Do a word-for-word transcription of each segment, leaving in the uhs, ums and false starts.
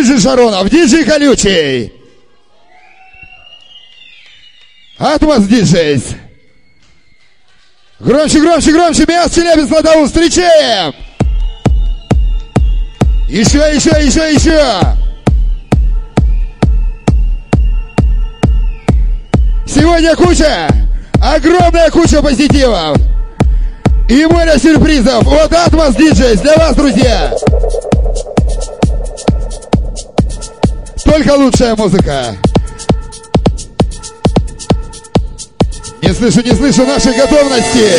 Диджей Шаронов, диджей Колючий. Атмос Диджейс. Громче, громче, громче. Мяс Челябинск на Дону. Встречаем. Еще, еще, еще, еще. Сегодня куча, огромная куча позитивов и море сюрпризов от Атмос Диджейс для вас, друзья. Только лучшая музыка. Не слышу, не слышу нашей готовности.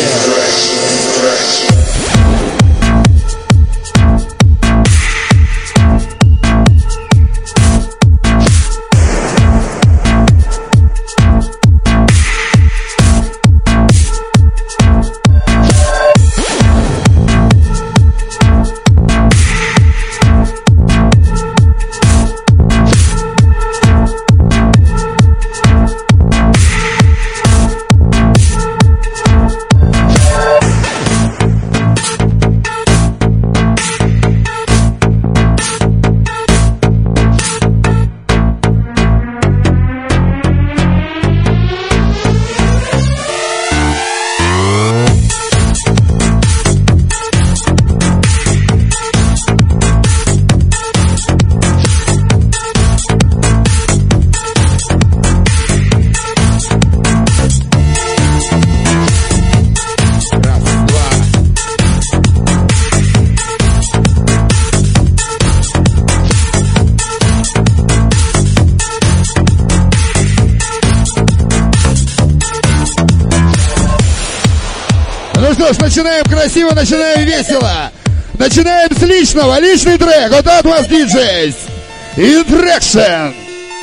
Начинаем красиво, начинаем весело. Начинаем с личного. Личный трек от Atmos Диджейс. Interaction.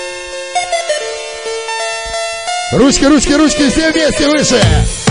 Ручки, ручки, ручки, все вместе выше.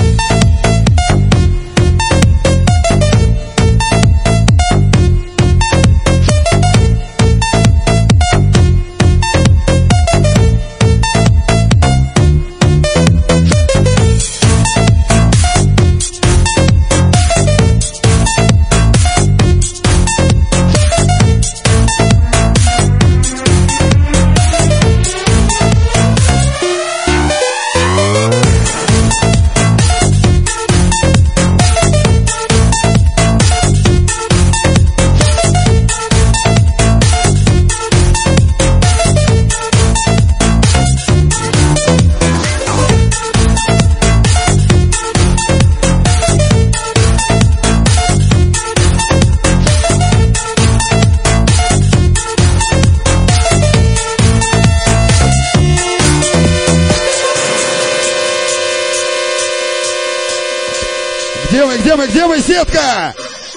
Где мы, где мы, сетка?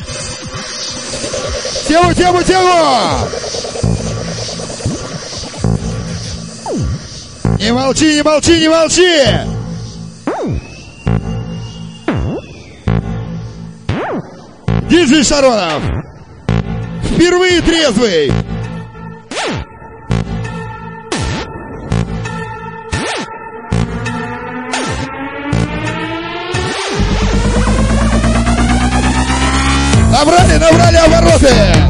Тему, тему, тему! Не молчи, не молчи, не молчи! Диджей Шаронов! Впервые трезвый! Набрали, набрали обороты!